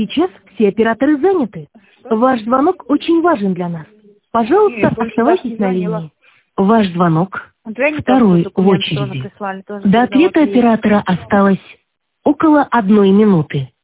Сейчас все операторы заняты. Ваш звонок очень важен для нас. Пожалуйста, оставайтесь на линии. Ваш звонок второй в очереди. До ответа оператора осталось около 1 минуты.